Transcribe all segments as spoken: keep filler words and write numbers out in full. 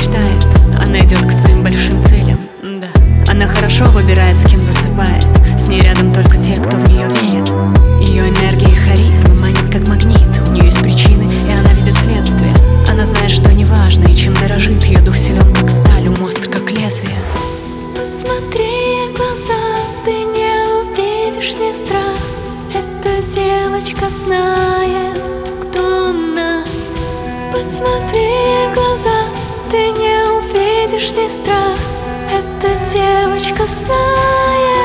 мечтает, она идет к своим большим целям. Да, она хорошо выбирает, с кем засыпает. С ней рядом только те, кто в нее верит. Ее энергия и харизма манит как магнит. У нее есть причины, и она видит следствие. Она знает, что неважно и чем дорожит. Ее дух силен, как сталь, ум остр, как лезвие. Посмотри в глаза, ты не увидишь ни страх. Эта девочка знает, кто она. Посмотри в глаза, ты не увидишь ни страх. Эта девочка знает.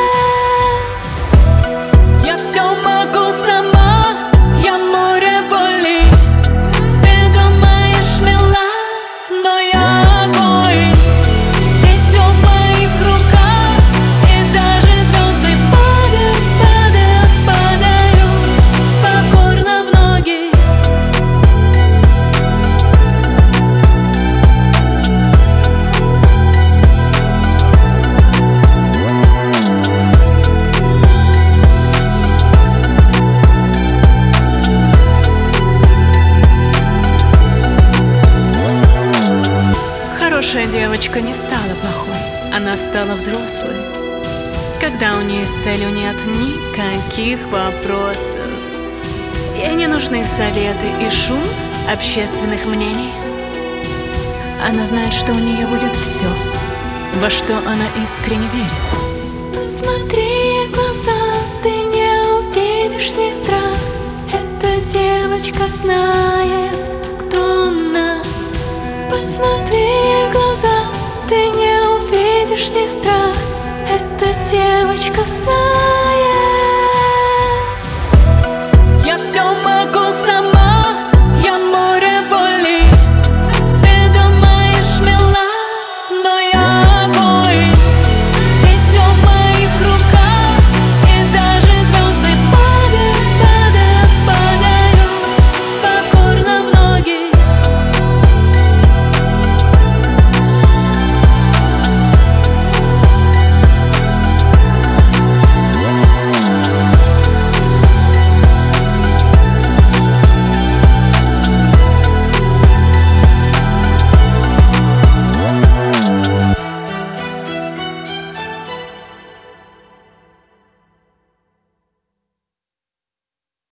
Я все могу сама, я море боли. Ты думаешь, мила, но я бой. Здесь все в моих руках, и даже звезды падают, падают, падают покорно в ноги. Хорошая девочка не стала плохой, она стала взрослой. Когда у нее есть цель, у нее нет никаких вопросов. Ей не нужны советы и шум общественных мнений. Она знает, что у нее будет все, во что она искренне верит. Посмотри в глаза, ты не увидишь ни страх. Эта девочка знает, кто она. Посмотри в глаза, ты не увидишь ни страх. Эта девочка знает. Я все могу сама.